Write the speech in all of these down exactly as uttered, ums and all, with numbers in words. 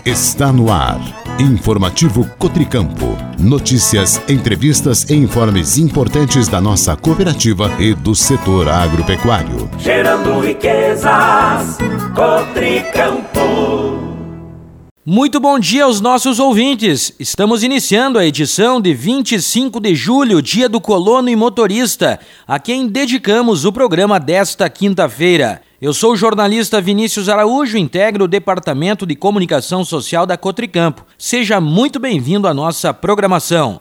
Está no ar. Informativo Cotricampo. Notícias, entrevistas e informes importantes da nossa cooperativa e do setor agropecuário. Gerando riquezas, Cotricampo. Muito bom dia aos nossos ouvintes. Estamos iniciando a edição de vinte e cinco de julho, dia do colono e motorista, a quem dedicamos o programa desta quinta-feira. Eu sou o jornalista Vinícius Araújo, integro o Departamento de Comunicação Social da Cotricampo. Seja muito bem-vindo à nossa programação.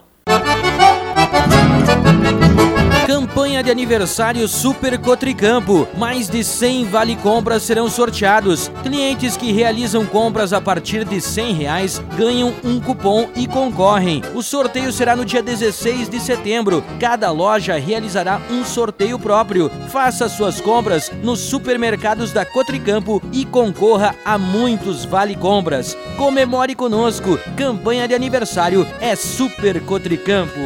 Campanha de aniversário Super Cotricampo. Mais de cem vale-compras serão sorteados. Clientes que realizam compras a partir de cem reais ganham um cupom e concorrem. O sorteio será no dia dezesseis de setembro. Cada loja realizará um sorteio próprio. Faça suas compras nos supermercados da Cotricampo e concorra a muitos vale-compras. Comemore conosco. Campanha de aniversário é Super Cotricampo.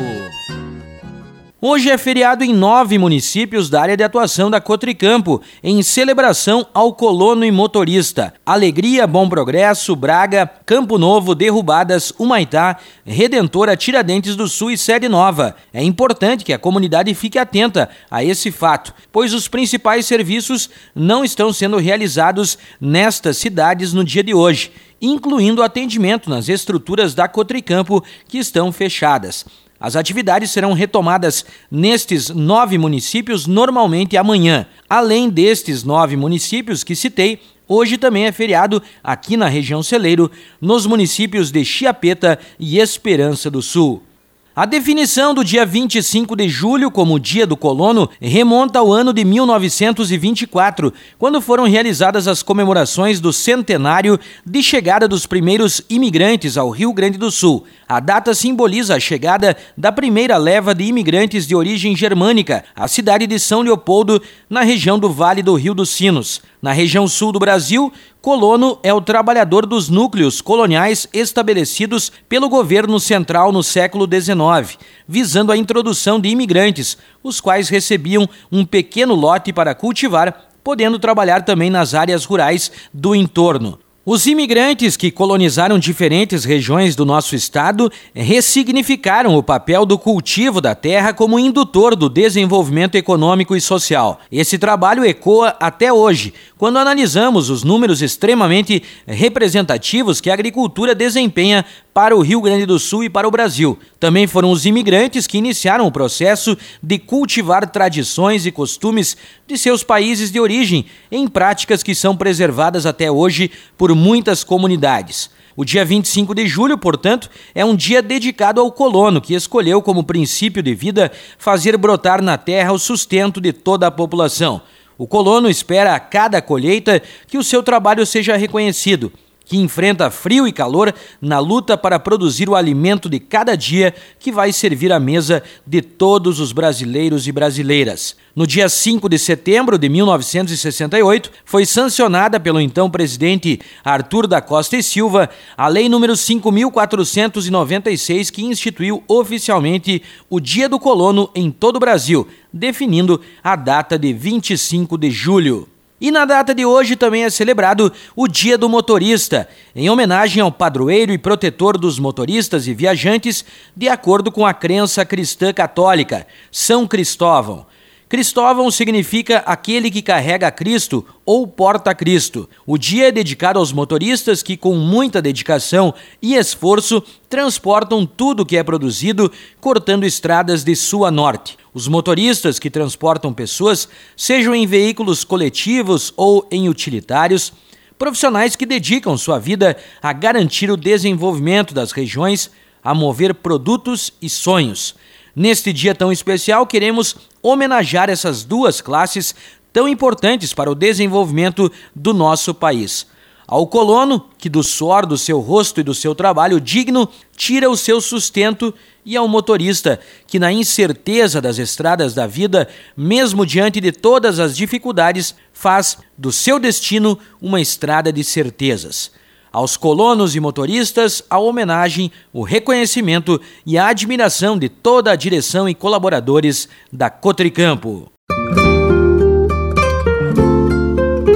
Hoje é feriado em nove municípios da área de atuação da Cotricampo, em celebração ao colono e motorista. Alegria, Bom Progresso, Braga, Campo Novo, Derrubadas, Humaitá, Redentora, Tiradentes do Sul e Sede Nova. É importante que a comunidade fique atenta a esse fato, pois os principais serviços não estão sendo realizados nestas cidades no dia de hoje, incluindo o atendimento nas estruturas da Cotricampo que estão fechadas. As atividades serão retomadas nestes nove municípios normalmente amanhã. Além destes nove municípios que citei, hoje também é feriado aqui na região Celeiro, nos municípios de Chiapeta e Esperança do Sul. A definição do dia vinte e cinco de julho como Dia do Colono remonta ao ano de mil novecentos e vinte e quatro, quando foram realizadas as comemorações do centenário de chegada dos primeiros imigrantes ao Rio Grande do Sul. A data simboliza a chegada da primeira leva de imigrantes de origem germânica à cidade de São Leopoldo, na região do Vale do Rio dos Sinos. Na região sul do Brasil, colono é o trabalhador dos núcleos coloniais estabelecidos pelo governo central no século dezenove, visando a introdução de imigrantes, os quais recebiam um pequeno lote para cultivar, podendo trabalhar também nas áreas rurais do entorno. Os imigrantes que colonizaram diferentes regiões do nosso estado ressignificaram o papel do cultivo da terra como indutor do desenvolvimento econômico e social. Esse trabalho ecoa até hoje, quando analisamos os números extremamente representativos que a agricultura desempenha para o Rio Grande do Sul e para o Brasil. Também foram os imigrantes que iniciaram o processo de cultivar tradições e costumes de seus países de origem em práticas que são preservadas até hoje por muitas comunidades. O dia vinte e cinco de julho, portanto, é um dia dedicado ao colono, que escolheu como princípio de vida fazer brotar na terra o sustento de toda a população. O colono espera a cada colheita que o seu trabalho seja reconhecido, que enfrenta frio e calor na luta para produzir o alimento de cada dia que vai servir à mesa de todos os brasileiros e brasileiras. No dia cinco de setembro de mil novecentos e sessenta e oito, foi sancionada pelo então presidente Arthur da Costa e Silva a Lei número cinco mil quatrocentos e noventa e seis, que instituiu oficialmente o Dia do Colono em todo o Brasil, definindo a data de vinte e cinco de julho. E na data de hoje também é celebrado o Dia do Motorista, em homenagem ao padroeiro e protetor dos motoristas e viajantes, de acordo com a crença cristã católica, São Cristóvão. Cristóvão significa aquele que carrega Cristo ou porta Cristo. O dia é dedicado aos motoristas que, com muita dedicação e esforço, transportam tudo que é produzido, cortando estradas de sul a norte. Os motoristas que transportam pessoas, sejam em veículos coletivos ou em utilitários, profissionais que dedicam sua vida a garantir o desenvolvimento das regiões, a mover produtos e sonhos. Neste dia tão especial, queremos homenagear essas duas classes tão importantes para o desenvolvimento do nosso país. Ao colono, que do suor do seu rosto e do seu trabalho digno tira o seu sustento, e ao motorista, que na incerteza das estradas da vida, mesmo diante de todas as dificuldades, faz do seu destino uma estrada de certezas. Aos colonos e motoristas, a homenagem, o reconhecimento e a admiração de toda a direção e colaboradores da Cotricampo.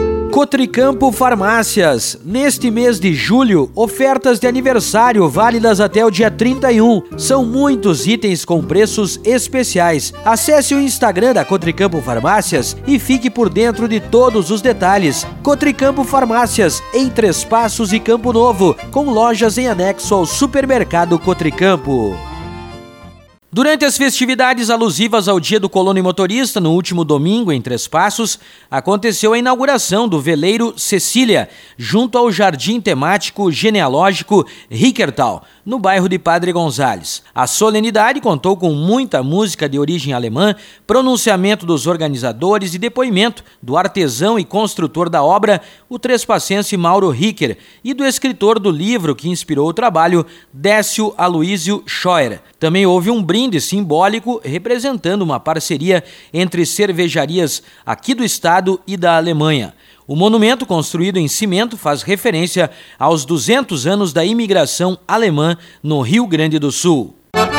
Cotricampo Farmácias. Neste mês de julho, ofertas de aniversário válidas até o dia trinta e um. São muitos itens com preços especiais. Acesse o Instagram da Cotricampo Farmácias e fique por dentro de todos os detalhes. Cotricampo Farmácias, em Três Passos e Campo Novo, com lojas em anexo ao supermercado Cotricampo. Durante as festividades alusivas ao Dia do Colono e Motorista, no último domingo, em Três Passos, aconteceu a inauguração do veleiro Cecília, junto ao Jardim Temático Genealógico Rickertal, no bairro de Padre Gonzales. A solenidade contou com muita música de origem alemã, pronunciamento dos organizadores e depoimento do artesão e construtor da obra, o trespassense Mauro Ricker, e do escritor do livro que inspirou o trabalho, Décio Aloísio Scheuer. Também houve um brinde simbólico representando uma parceria entre cervejarias aqui do estado e da Alemanha. O monumento, construído em cimento, faz referência aos duzentos anos da imigração alemã no Rio Grande do Sul.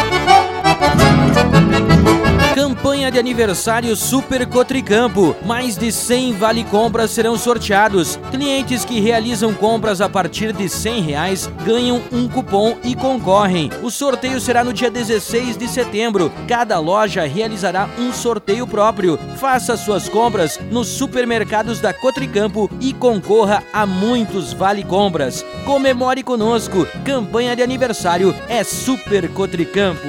Campanha de aniversário Super Cotricampo. Mais de cem vale-compras serão sorteados. Clientes que realizam compras a partir de cem reais ganham um cupom e concorrem. O sorteio será no dia dezesseis de setembro. Cada loja realizará um sorteio próprio. Faça suas compras nos supermercados da Cotricampo e concorra a muitos vale-compras. Comemore conosco. Campanha de aniversário é Super Cotricampo.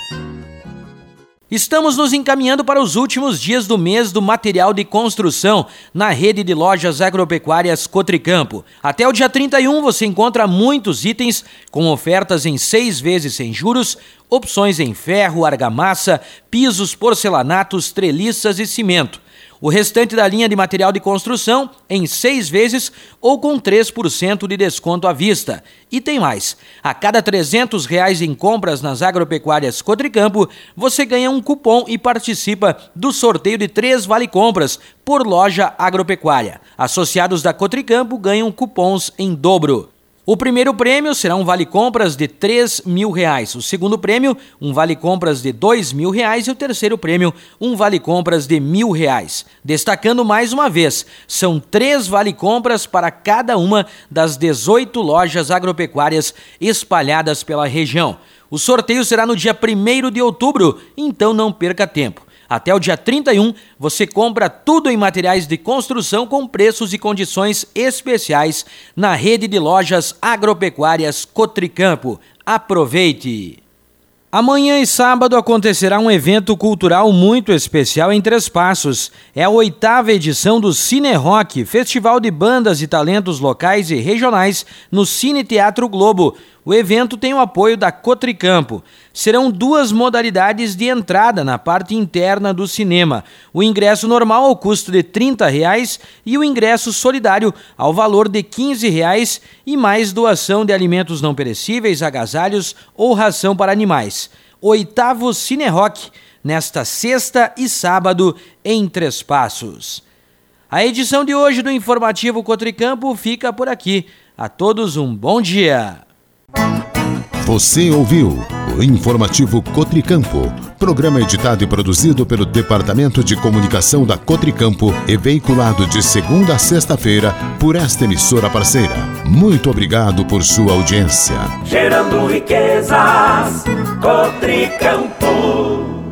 Estamos nos encaminhando para os últimos dias do mês do material de construção na rede de lojas agropecuárias Cotricampo. Até o dia trinta e um você encontra muitos itens com ofertas em seis vezes sem juros, opções em ferro, argamassa, pisos, porcelanatos, treliças e cimento. O restante da linha de material de construção em seis vezes ou com três por cento de desconto à vista. E tem mais. A cada trezentos reais em compras nas agropecuárias Cotricampo, você ganha um cupom e participa do sorteio de três vale-compras por loja agropecuária. Associados da Cotricampo ganham cupons em dobro. O primeiro prêmio será um vale-compras de três mil reais. O segundo prêmio, um vale-compras de dois mil reais. E o terceiro prêmio, um vale-compras de mil reais. Destacando mais uma vez, são três vale-compras para cada uma das dezoito lojas agropecuárias espalhadas pela região. O sorteio será no dia primeiro de outubro, então não perca tempo. Até o dia trinta e um, você compra tudo em materiais de construção com preços e condições especiais na rede de lojas agropecuárias Cotricampo. Aproveite! Amanhã e sábado acontecerá um evento cultural muito especial em Três Passos. É a oitava edição do Cine Rock, festival de bandas e talentos locais e regionais no Cine Teatro Globo. O evento tem o apoio da Cotricampo. Serão duas modalidades de entrada na parte interna do cinema. O ingresso normal ao custo de trinta reais e o ingresso solidário ao valor de quinze reais e mais doação de alimentos não perecíveis, agasalhos ou ração para animais. Oitavo Cine Rock, nesta sexta e sábado em Três Passos. A edição de hoje do Informativo Cotricampo fica por aqui. A todos um bom dia. Você ouviu o Informativo Cotricampo, programa editado e produzido pelo Departamento de Comunicação da Cotricampo e veiculado de segunda a sexta-feira por esta emissora parceira. Muito obrigado por sua audiência. Gerando riquezas, Cotricampo.